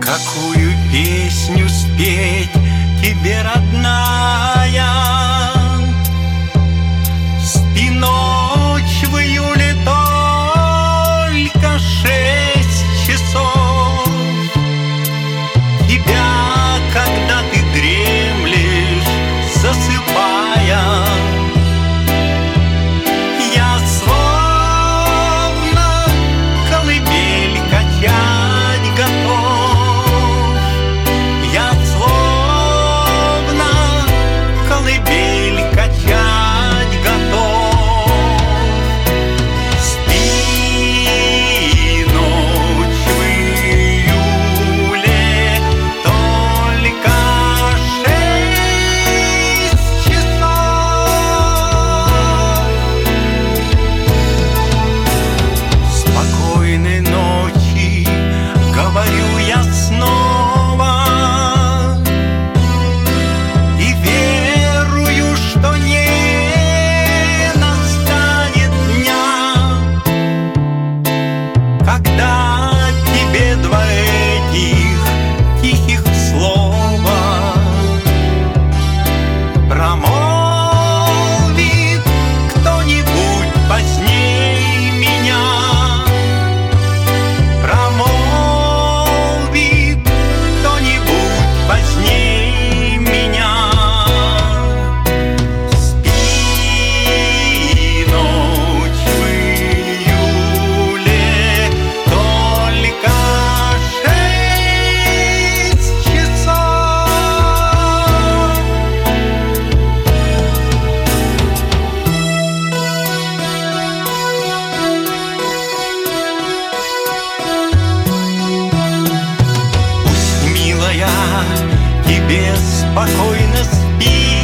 Какую песню спеть тебе, родная? Спи ночь в июле только 6 часов. Тебя, когда ты дремлешь, засыпая, я словно колыбель качать готов. Я словно колыбель качать готов. Спи ночь в июле только 6 часов. Спокойной ночи, говорю я снова, и верую, что не настанет дня, когда тебе два этих тихих слова промолвит кто-нибудь поздней меня. Промолвит кто-нибудь поздней меня. Спи ночь в июле только 6 часов. Пусть, милая, тебе спокойно спи.